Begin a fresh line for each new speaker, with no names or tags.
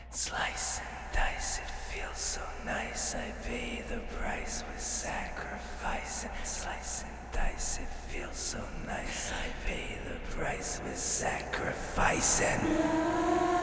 Slice and dice, it feels so nice. I pay the price with sacrifice. And slice and dice, it feels so nice. I pay the price with sacrifice and